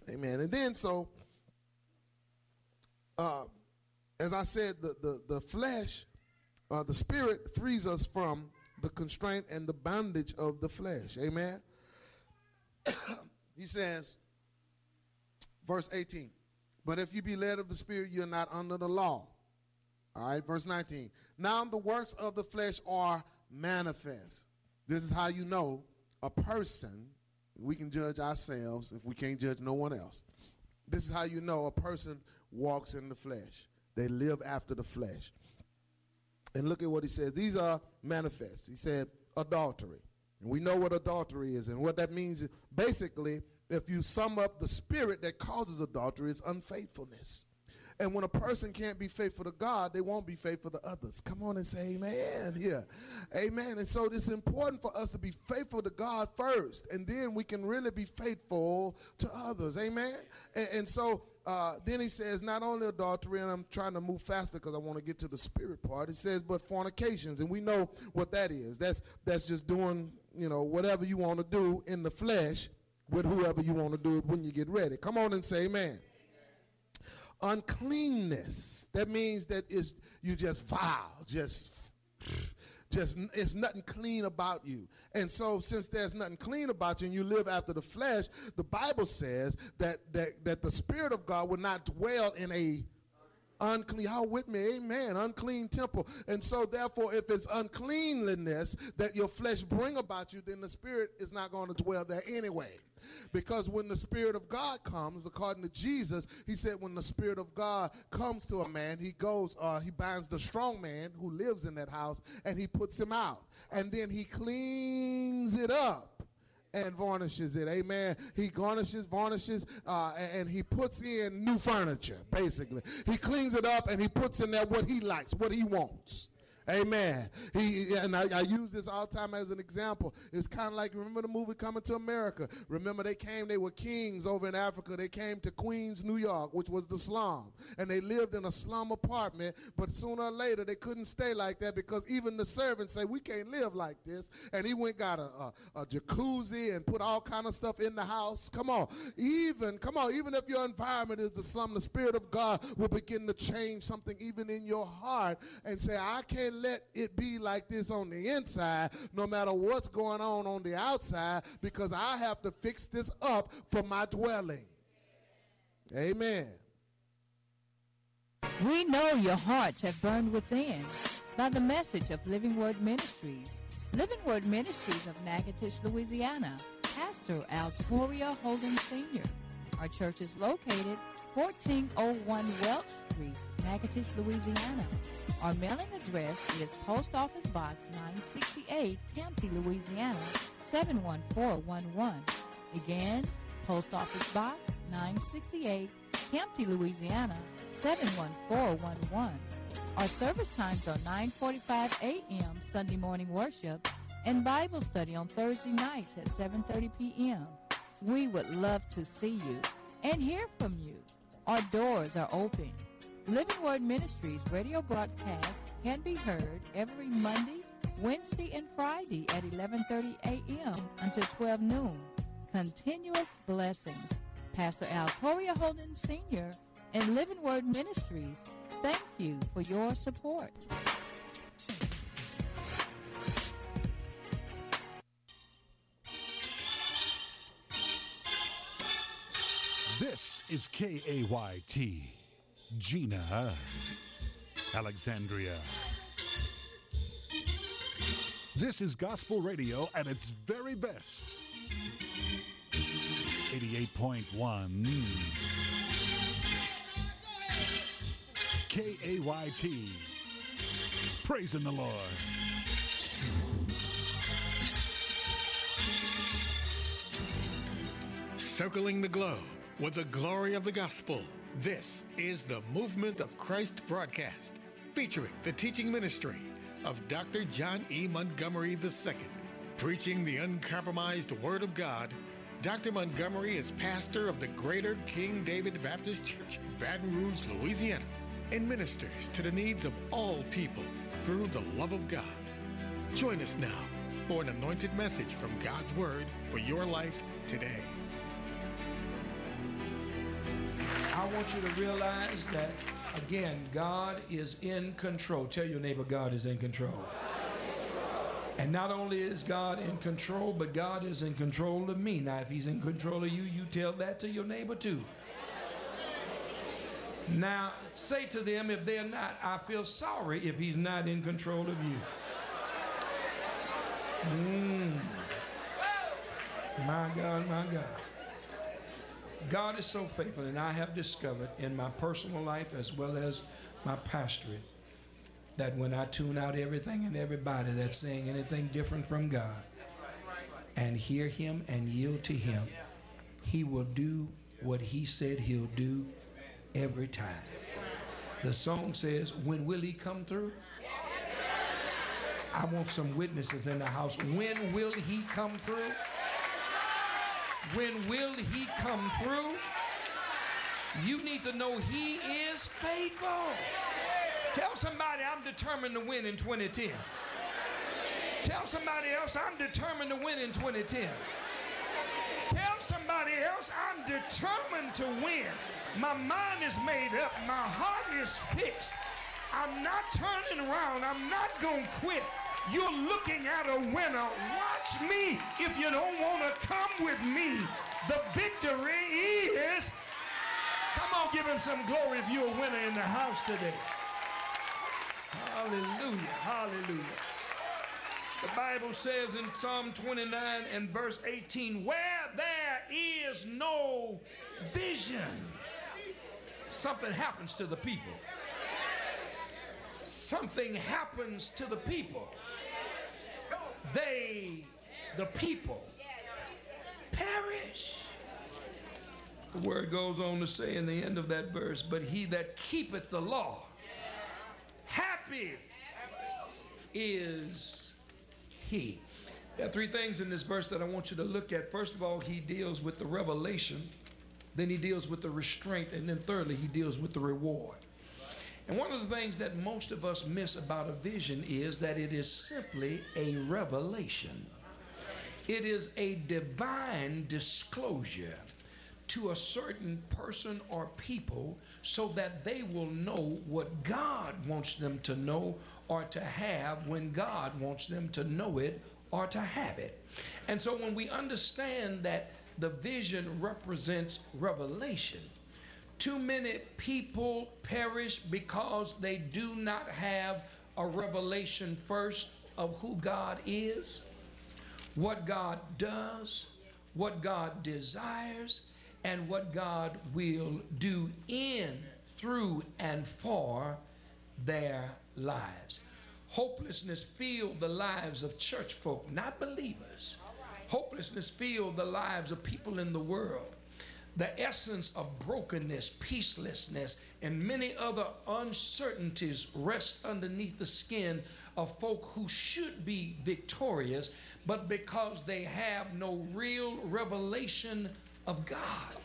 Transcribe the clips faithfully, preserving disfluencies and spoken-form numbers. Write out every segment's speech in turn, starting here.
Amen. And then so, uh, as I said, the, the, the flesh, uh, the spirit frees us from the constraint and the bondage of the flesh. Amen. He says, verse eighteen, but if you be led of the Spirit, you're not under the law. All right, verse nineteen. Now the works of the flesh are manifest. This is how you know a person, we can judge ourselves if we can't judge no one else. This is how you know a person walks in the flesh. They live after the flesh. And look at what he says. These are manifest. He said adultery. And we know what adultery is. And what that means is basically, if you sum up the spirit that causes adultery, is unfaithfulness. And when a person can't be faithful to God, they won't be faithful to others. Come on and say amen here. Amen. And so it's important for us to be faithful to God first, and then we can really be faithful to others. Amen. And, and so uh, then he says, not only adultery, and I'm trying to move faster because I want to get to the spirit part. It says, but fornications. And we know what that is. That's, that's just doing, you know, whatever you want to do in the flesh with whoever you want to do it when you get ready. Come on and say amen. Uncleanness, that means that it's, you just vile, just, just, it's nothing clean about you. And so since there's nothing clean about you and you live after the flesh, the Bible says that, that, that the Spirit of God will not dwell in a unclean, how with me, amen, unclean temple. And so therefore, if it's uncleanliness that your flesh bring about you, then the Spirit is not going to dwell there anyway. Because when the Spirit of God comes, according to Jesus, he said when the Spirit of God comes to a man, he goes, uh, he binds the strong man who lives in that house, and he puts him out. And then he cleans it up and varnishes it. Amen. He garnishes, varnishes, uh, and, and he puts in new furniture, basically. He cleans it up and he puts in there what he likes, what he wants. Amen. He and I, I use this all the time as an example. It's kind of like, remember the movie Coming to America? Remember they came, they were kings over in Africa. They came to Queens, New York, which was the slum. And they lived in a slum apartment, but sooner or later they couldn't stay like that because even the servants say, we can't live like this. And he went got a, a, a jacuzzi and put all kind of stuff in the house. Come on. Even, come on, even if your environment is the slum, the Spirit of God will begin to change something even in your heart and say, I can't let it be like this on the inside no matter what's going on on the outside, because I have to fix this up for my dwelling. Amen. We know your hearts have burned within by the message of Living Word Ministries. Living Word Ministries of Natchitoches, Louisiana. Pastor Altoria Holden Senior Our church is located fourteen oh one Welch Street, Natchitoches, Louisiana. Our mailing address is Post Office Box nine sixty-eight, Campty, Louisiana, seven one four one one. Again, Post Office Box nine sixty-eight, Campty, Louisiana, seven one four one one. Our service times are nine forty-five a.m. Sunday morning worship and Bible study on Thursday nights at seven thirty p.m. We would love to see you and hear from you. Our doors are open. Living Word Ministries radio broadcast can be heard every Monday, Wednesday, and Friday at eleven thirty a.m. until twelve noon. Continuous blessings. Pastor Altoria Holden Senior and Living Word Ministries, thank you for your support. This is K A Y T, Gina, Alexandria. This is gospel radio at its very best. eighty-eight point one K A Y T, praising the Lord. Circling the globe with the glory of the gospel. This is the Movement of Christ broadcast, featuring the teaching ministry of Doctor John E. Montgomery the Second. Preaching the uncompromised Word of God, Doctor Montgomery is pastor of the Greater King David Baptist Church, Baton Rouge, Louisiana, and ministers to the needs of all people through the love of God. Join us now for an anointed message from God's Word for your life today. I want you to realize that, again, God is in control. Tell your neighbor, God is in control. And not only is God in control, but God is in control of me. Now, if he's in control of you, you tell that to your neighbor too. Now, say to them, if they're not, I feel sorry if he's not in control of you. Mm. My God, my God. God is so faithful, and I have discovered in my personal life as well as my pastorate that when I tune out everything and everybody that's saying anything different from God and hear him and yield to him, he will do what he said he'll do every time. The song says, when will he come through? I want some witnesses in the house. When will he come through? When will he come through? You need to know he is faithful. Tell somebody I'm determined to win in twenty ten. Tell somebody else I'm determined to win in twenty ten. Tell somebody else I'm determined to win. My mind is made up. My heart is fixed. I'm not turning around. I'm not going to quit. You're looking at a winner. Watch me if you don't want to come with me. The victory is. Come on, give him some glory if you're a winner in the house today. Hallelujah, hallelujah. The Bible says in Psalm twenty-nine and verse eighteen, where there is no vision, something happens to the people. Something happens to the people. They, the people, perish. The word goes on to say in the end of that verse, but he that keepeth the law, happy is he. There are three things in this verse that I want you to look at. First of all, he deals with the revelation. Then he deals with the restraint. And then thirdly, he deals with the reward. And one of the things that most of us miss about a vision is that it is simply a revelation. It is a divine disclosure to a certain person or people so that they will know what God wants them to know or to have when God wants them to know it or to have it. And so when we understand that the vision represents revelation, too many people perish because they do not have a revelation first of who God is, what God does, what God desires, and what God will do in, through, and for their lives. Hopelessness filled the lives of church folk, not believers. Hopelessness filled the lives of people in the world. The essence of brokenness, peacelessness, and many other uncertainties rest underneath the skin of folk who should be victorious, but because they have no real revelation of God.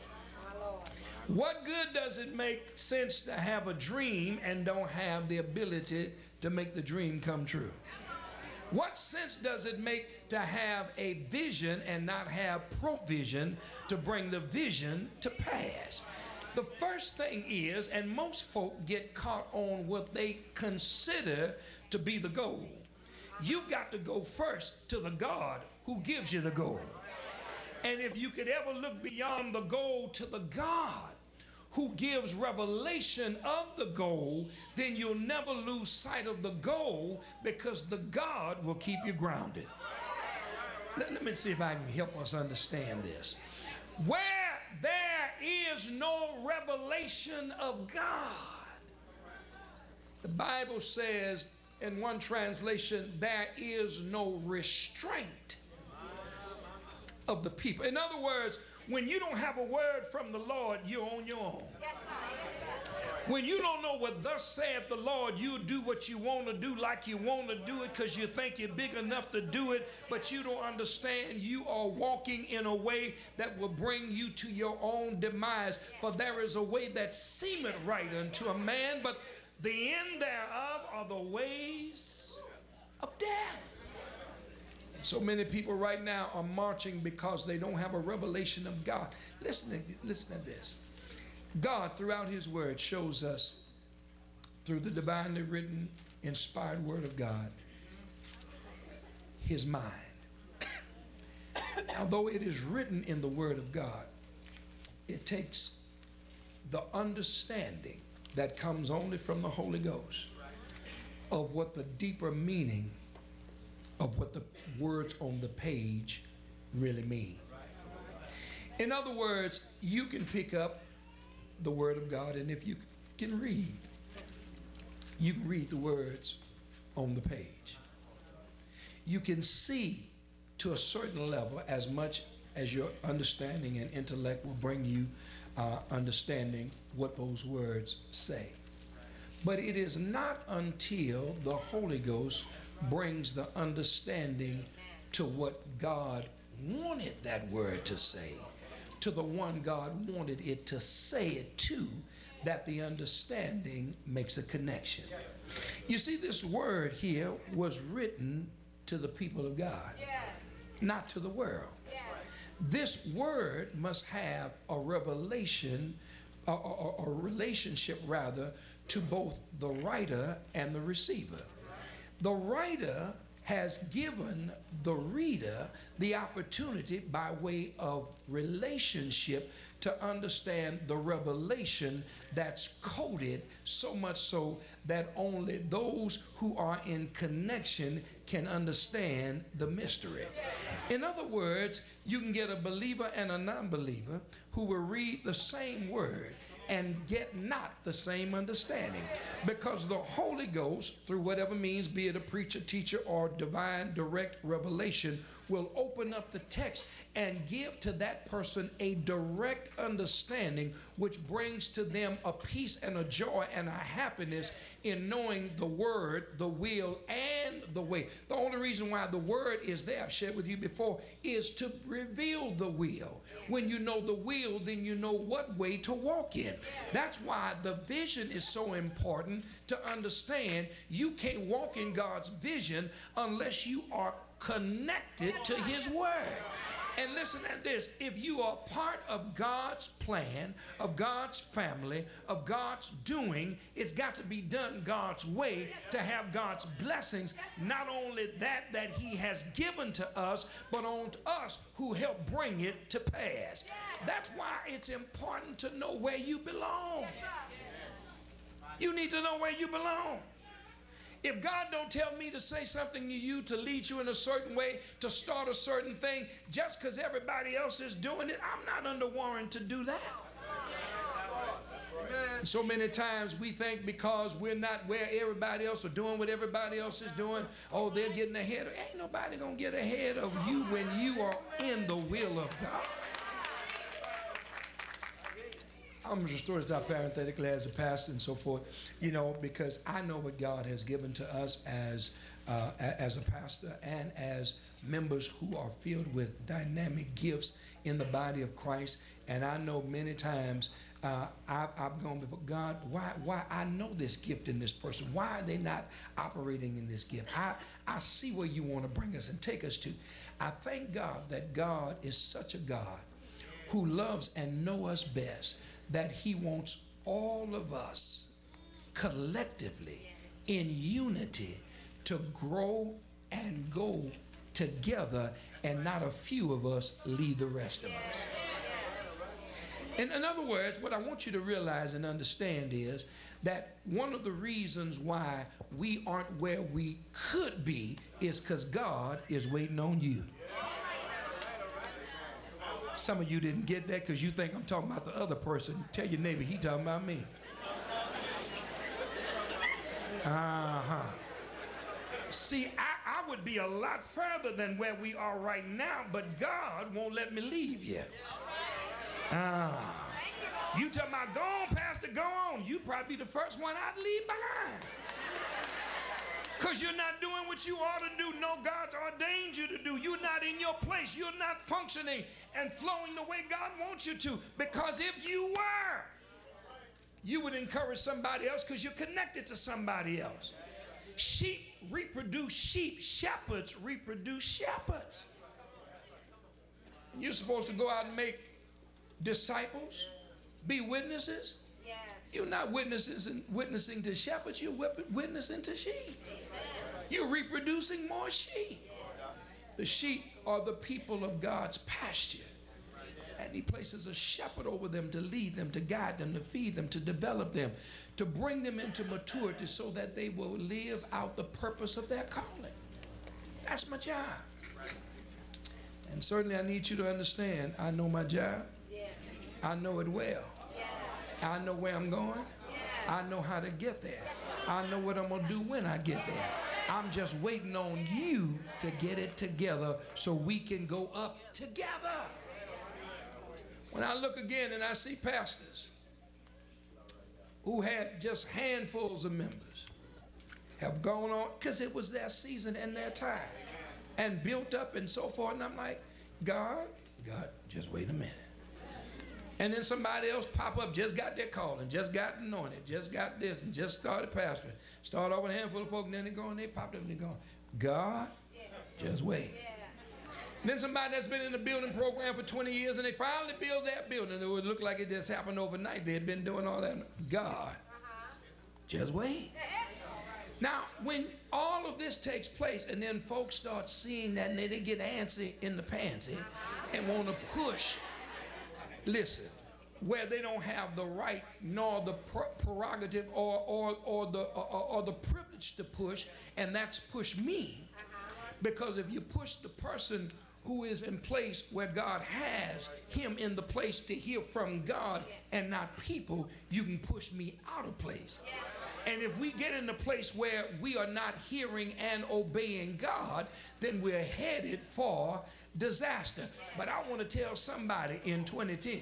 What good does it make sense to have a dream and don't have the ability to make the dream come true? What sense does it make to have a vision and not have provision to bring the vision to pass? The first thing is, and most folk get caught on what they consider to be the goal. You've got to go first to the God who gives you the goal. And if you could ever look beyond the goal to the God who gives revelation of the goal, then you'll never lose sight of the goal because the God will keep you grounded. Let, let me see if I can help us understand this. Where there is no revelation of God, the Bible says in one translation, there is no restraint of the people. In other words, when you don't have a word from the Lord, you're on your own. Yes, sir. Yes, sir. When you don't know what thus saith the Lord, you do what you want to do like you want to do it because you think you're big enough to do it, but you don't understand you are walking in a way that will bring you to your own demise. For there is a way that seemeth right unto a man, but the end thereof are the ways of death. So many people right now are marching because they don't have a revelation of God. Listen to, listen to this. God, throughout his word, shows us through the divinely written, inspired word of God, his mind. Although it is written in the word of God, it takes the understanding that comes only from the Holy Ghost of what the deeper meaning of what the words on the page really mean. In other words, you can pick up the word of God, and if you can read, you can read the words on the page. You can see to a certain level as much as your understanding and intellect will bring you uh, understanding what those words say. But it is not until the Holy Ghost brings the understanding to what God wanted that word to say, to the one God wanted it to say it to, that the understanding makes a connection. You see, this word here was written to the people of God, not to the world. This word must have a revelation, a, a, a relationship rather, to both the writer and the receiver. The writer has given the reader the opportunity by way of relationship to understand the revelation that's coded, so much so that only those who are in connection can understand the mystery. In other words, you can get a believer and a non-believer who will read the same word and get not the same understanding, because the Holy Ghost, through whatever means, be it a preacher, teacher, or divine direct revelation, will open up the text and give to that person a direct understanding, which brings to them a peace and a joy and a happiness in knowing the word, the will, and the way. The only reason why the word is there, I've shared with you before, is to reveal the will. When you know the will, then you know what way to walk in. That's why the vision is so important to understand. You can't walk in God's vision unless you are connected to his word. And listen at this, if you are part of God's plan, of God's family, of God's doing, it's got to be done God's way to have God's blessings, not only that that he has given to us, but on us who help bring it to pass. That's why it's important to know where you belong. You need to know where you belong. If God don't tell me to say something to you, to lead you in a certain way, to start a certain thing, just because everybody else is doing it, I'm not under warrant to do that. So many times we think because we're not where everybody else are doing what everybody else is doing, oh, they're getting ahead. Ain't nobody gonna get ahead of you when you are in the will of God. I'm just storing this out parenthetically as a pastor and so forth, you know, because I know what God has given to us as uh, as a pastor and as members who are filled with dynamic gifts in the body of Christ. And I know many times uh, I've, I've gone before God, why, why I know this gift in this person. Why are they not operating in this gift? I, I see where you want to bring us and take us to. I thank God that God is such a God who loves and knows us best, that he wants all of us collectively in unity to grow and go together, and not a few of us lead the rest of us. In, in other words, what I want you to realize and understand is that one of the reasons why we aren't where we could be is because God is waiting on you. Some of you didn't get that because you think I'm talking about the other person. Tell your neighbor, he talking about me. Uh-huh. See, I, I would be a lot further than where we are right now, but God won't let me leave yet. Ah. You talking about, go on, Pastor, go on. You probably be the first one I'd leave behind. Because you're not doing what you ought to do. No, God's ordained you to do. You're not in your place. You're not functioning and flowing the way God wants you to. Because if you were, you would encourage somebody else because you're connected to somebody else. Sheep reproduce sheep. Shepherds reproduce shepherds. And you're supposed to go out and make disciples, be witnesses. Yes. You're not witnesses and witnessing to shepherds, you're witnessing to sheep. You're reproducing more sheep. The sheep are the people of God's pasture. And he places a shepherd over them to lead them, to guide them, to feed them, to develop them, to bring them into maturity so that they will live out the purpose of their calling. That's my job. And certainly I need you to understand, I know my job. I know it well. I know where I'm going. I know how to get there. I know what I'm going to do when I get there. I'm just waiting on you to get it together so we can go up together. When I look again and I see pastors who had just handfuls of members have gone on because it was their season and their time and built up and so forth, and I'm like, God, God, just wait a minute. And then somebody else pop up, just got their calling, just got anointed, just got this, and just started pastoring. Started off with a handful of folk, and then they go and they popped up and they go, God, just wait. And then somebody that's been in the building program for twenty years, and they finally build that building. It would look like it just happened overnight. They had been doing all that. God, just wait. Now, when all of this takes place, and then folks start seeing that, and then they get antsy in the pansy and want to push. Listen, where they don't have the right nor the prerogative or or or the or, or the privilege to push, and that's push me. Because if you push the person who is in place where God has him in the place to hear from God and not people, you can push me out of place. And if we get in a place where we are not hearing and obeying God, then we're headed for disaster. But I want to tell somebody in twenty ten,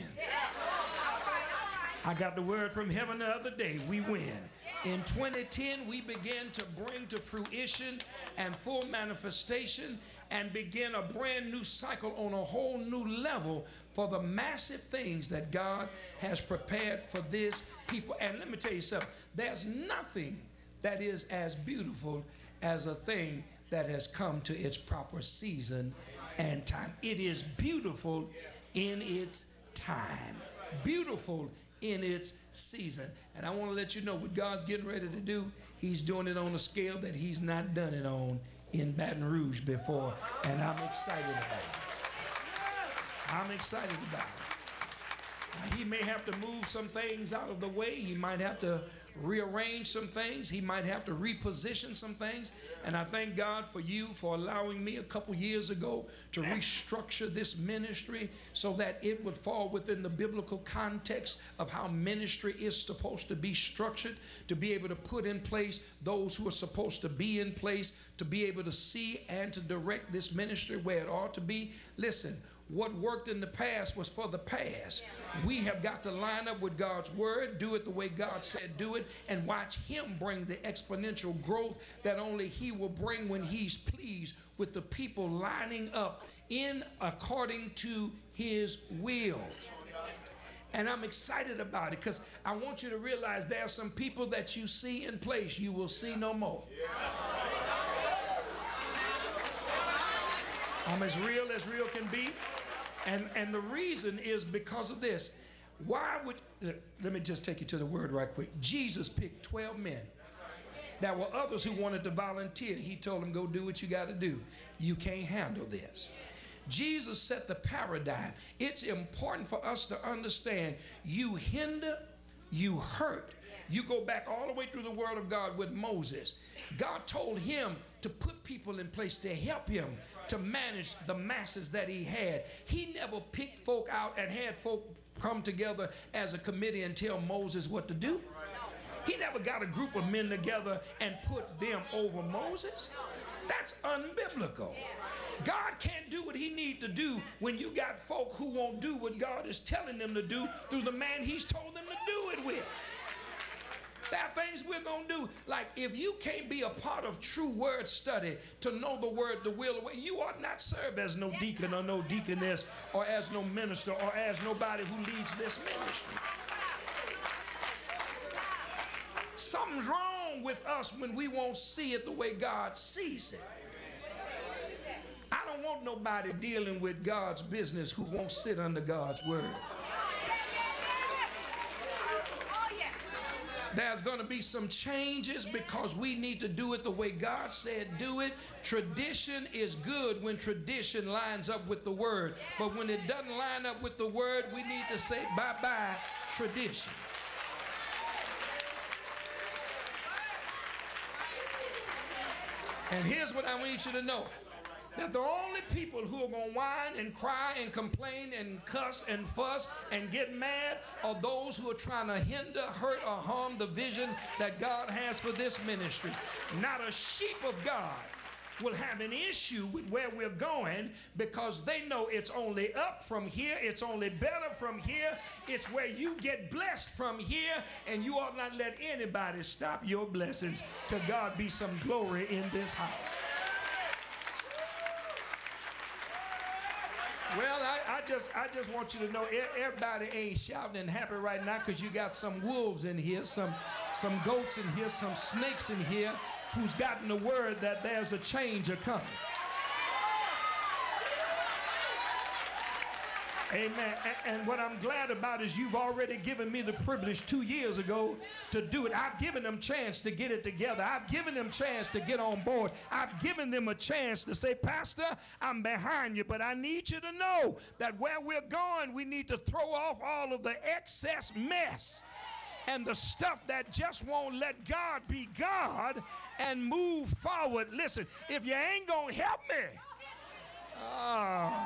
I got the word from heaven the other day, we win. In twenty ten, we begin to bring to fruition and full manifestation and begin a brand new cycle on a whole new level for the massive things that God has prepared for this people. And let me tell you something, there's nothing that is as beautiful as a thing that has come to its proper season and time. It is beautiful in its time, beautiful in its season. And I want to let you know what God's getting ready to do. He's doing it on a scale that he's not done it on in Baton Rouge before, and I'm excited about it. I'm excited about it. Now, he may have to move some things out of the way. He might have to rearrange some things. He might have to reposition some things. And I thank God for you for allowing me a couple years ago to restructure this ministry so that it would fall within the biblical context of how ministry is supposed to be structured, to be able to put in place those who are supposed to be in place, to be able to see and to direct this ministry where it ought to be. Listen, what worked in the past was for the past. We have got to line up with God's word, do it the way God said do it, and watch him bring the exponential growth that only he will bring when he's pleased with the people lining up in according to his will. And I'm excited about it because I want you to realize there are some people that you see in place you will see no more. I'm as real as real can be. And, and the reason is because of this. Why would, let me just take you to the word right quick. Jesus picked twelve men. There were others who wanted to volunteer. He told them, go do what you got to do. You can't handle this. Jesus set the paradigm. It's important for us to understand you hinder, you hurt. You go back all the way through the word of God with Moses. God told him to put people in place to help him to manage the masses that he had. He never picked folk out and had folk come together as a committee and tell Moses what to do. He never got a group of men together and put them over Moses. That's unbiblical. God can't do what he needs to do when you got folk who won't do what God is telling them to do through the man he's told them to do it with. There are things we're going to do. Like if you can't be a part of true word study to know the word, the will, you ought not serve as no deacon or no deaconess or as no minister or as nobody who leads this ministry. Something's wrong with us when we won't see it the way God sees it. I don't want nobody dealing with God's business who won't sit under God's word. There's going to be some changes because we need to do it the way God said do it. Tradition is good when tradition lines up with the word. But when it doesn't line up with the word, we need to say bye-bye tradition. And here's what I want you to know. That the only people who are going to whine and cry and complain and cuss and fuss and get mad are those who are trying to hinder, hurt, or harm the vision that God has for this ministry. Not a sheep of God will have an issue with where we're going because they know it's only up from here, it's only better from here, it's where you get blessed from here, and you ought not let anybody stop your blessings. To God be some glory in this house. Well, I, I just I just want you to know everybody ain't shouting and happy right now because you got some wolves in here, some some goats in here, some snakes in here who's gotten the word that there's a change a coming. Amen. And, and what I'm glad about is you've already given me the privilege two years ago to do it. I've given them a chance to get it together. I've given them a chance to get on board. I've given them a chance to say, Pastor, I'm behind you, but I need you to know that where we're going, we need to throw off all of the excess mess and the stuff that just won't let God be God and move forward. Listen, if you ain't gonna help me, oh,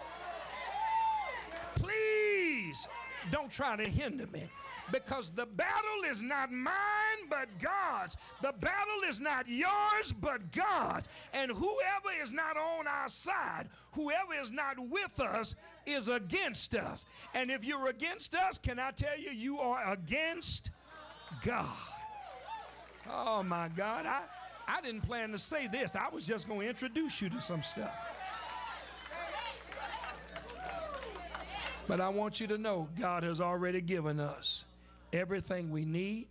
please don't try to hinder me, because the battle is not mine but God's. The battle is not yours but God's. And whoever is not on our side, whoever is not with us, is against us. And if you're against us, can I tell you, you are against God. Oh my God, I, I didn't plan to say this. I was just going to introduce you to some stuff. But I want you to know God has already given us everything we need.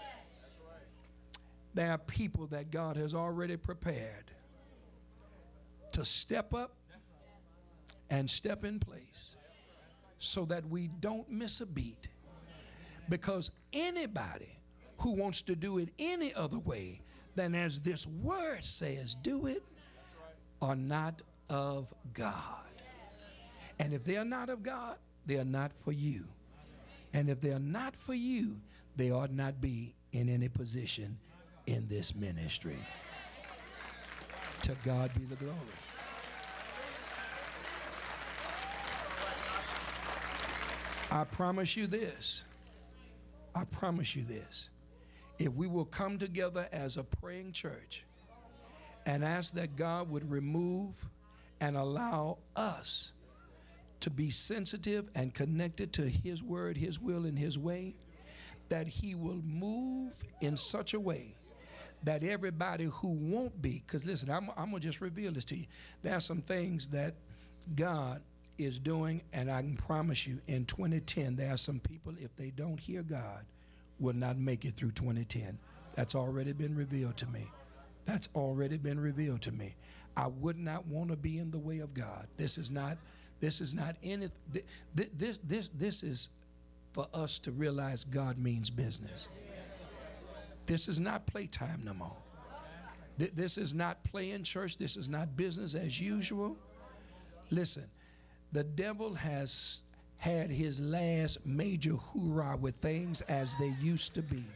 There are people that God has already prepared to step up and step in place so that we don't miss a beat. Because anybody who wants to do it any other way than as this word says do it are not of God. And if they are not of God, they are not for you. And if they are not for you, they ought not be in any position in this ministry. To God be the glory. I promise you this. I promise you this. If we will come together as a praying church and ask that God would remove and allow us to be sensitive and connected to his word, his will, and his way, that he will move in such a way that everybody who won't be, because listen, I'm, I'm going to just reveal this to you. There are some things that God is doing, and I can promise you in twenty ten, there are some people, if they don't hear God, will not make it through twenty ten. That's already been revealed to me. That's already been revealed to me. I would not want to be in the way of God. This is not This is not any, this, this, this, this is for us to realize God means business. This is not playtime no more. This is not playing church. This is not business as usual. Listen, the devil has had his last major hoorah with things as they used to be.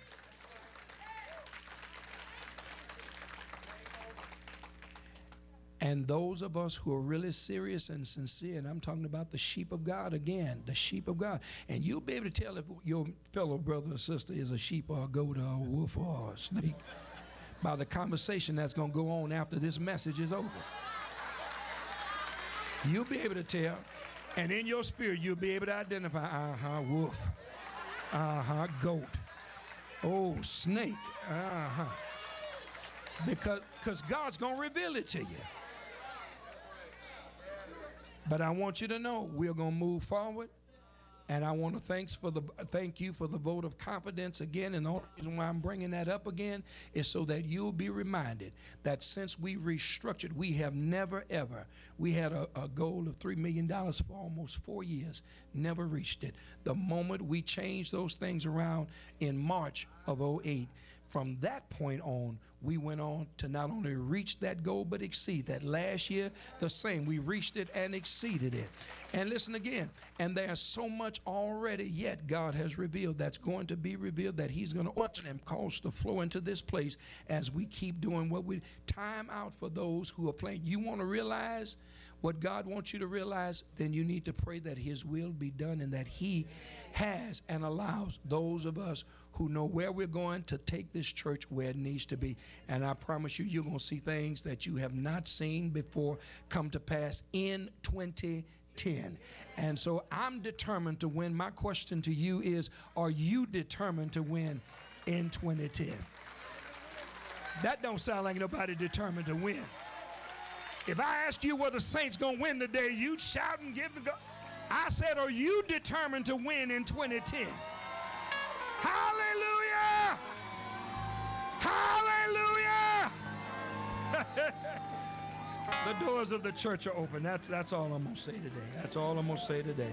And those of us who are really serious and sincere, and I'm talking about the sheep of God again, the sheep of God. And you'll be able to tell if your fellow brother or sister is a sheep or a goat or a wolf or a snake by the conversation that's going to go on after this message is over. You'll be able to tell. And in your spirit, you'll be able to identify, uh-huh, wolf, uh-huh, goat, oh, snake, uh-huh. Because because God's going to reveal it to you. But I want you to know we're going to move forward And I want to thanks for the thank you for the vote of confidence again. And the only reason why I'm bringing that up again is so that you'll be reminded that since we restructured, we have never ever, we had a, a goal of three million dollars for almost four years, never reached it. The moment we changed those things around in March of oh eight, from that point on, we went on to not only reach that goal, but exceed that. Last year, the same. We reached it and exceeded it. And listen again, and there's so much already yet God has revealed that's going to be revealed that he's going to open and cause to flow into this place as we keep doing what we, time out for those who are playing. You want to realize what God wants you to realize, then you need to pray that his will be done and that he has and allows those of us who know where we're going to take this church where it needs to be. And I promise you, you're going to see things that you have not seen before come to pass in twenty ten. And so I'm determined to win. My question to you is, are you determined to win in twenty ten? That don't sound like nobody determined to win. If I ask you whether the Saints going to win today, you'd shout and give the go. I said, are you determined to win in twenty ten? Hallelujah! Hallelujah! The doors of the church are open. That's, that's all I'm going to say today. That's all I'm going to say today.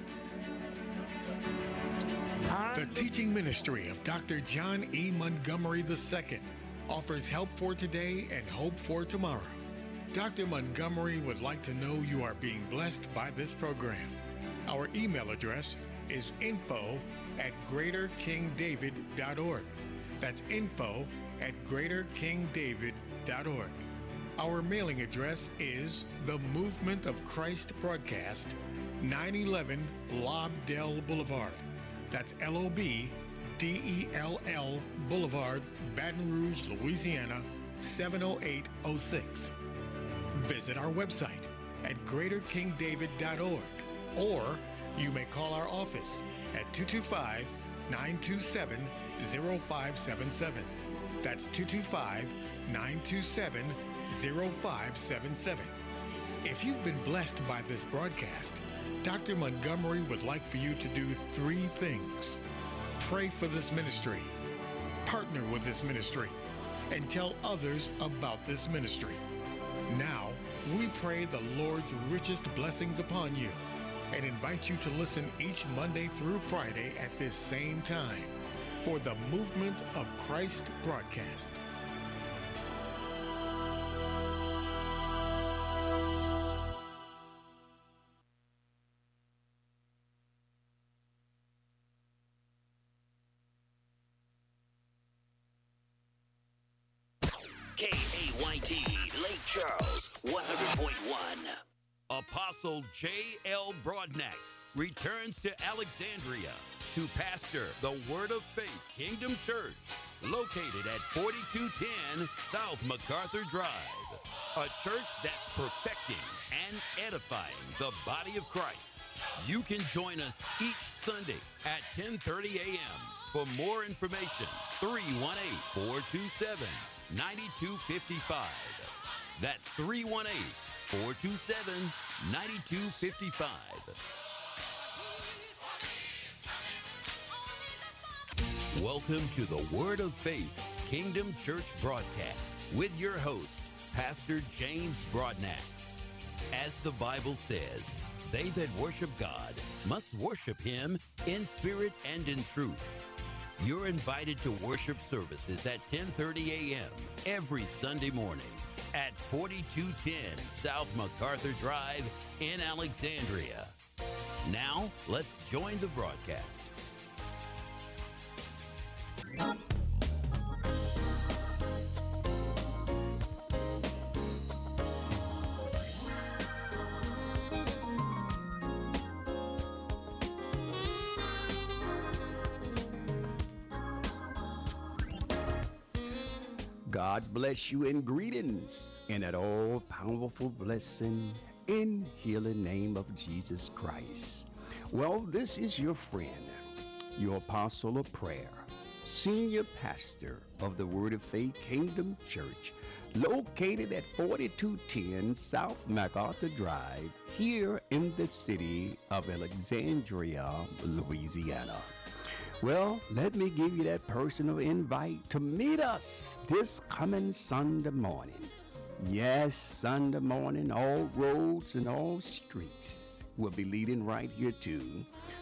The teaching ministry of Doctor John E. Montgomery the Second offers help for today and hope for tomorrow. Doctor Montgomery would like to know you are being blessed by this program. Our email address is info at greater king david dot org. That's info at greater king david dot org. Our mailing address is The Movement of Christ Broadcast, nine eleven Lobdell Boulevard. That's L O B D E L L Boulevard, Baton Rouge, Louisiana, seven oh eight oh six. Visit our website at greater king david dot org, or you may call our office at two two five, nine two seven, zero five seven seven. That's two two five, nine two seven, zero five seven seven. If you've been blessed by this broadcast, Doctor Montgomery would like for you to do three things. Pray for this ministry, partner with this ministry, and tell others about this ministry. Now, we pray the Lord's richest blessings upon you and invite you to listen each Monday through Friday at this same time for the Movement of Christ broadcast. K A Y T, Lake Charles, one hundred point one. Apostle J L Broadnax returns to Alexandria to pastor the Word of Faith Kingdom Church, located at forty-two ten South MacArthur Drive. A church that's perfecting and edifying the body of Christ. You can join us each Sunday at ten thirty a.m. For more information, three one eight, four two seven, nine two five five. That's three one eight, four two seven, nine two five five. Welcome to the Word of Faith Kingdom Church broadcast with your host, Pastor James Broadnax. As the Bible says, they that worship God must worship him in spirit and in truth. You're invited to worship services at ten thirty a.m. every Sunday morning at forty-two ten South MacArthur Drive in Alexandria. Now, let's join the broadcast. God bless you in greetings and that all powerful blessing in healing name of Jesus Christ. Well, this is your friend, your apostle of prayer, senior pastor of the Word of Faith Kingdom Church, located at forty-two ten South MacArthur Drive, here in the city of Alexandria, Louisiana. Well, let me give you that personal invite to meet us this coming Sunday morning. Yes, Sunday morning, all roads and all streets will be leading right here to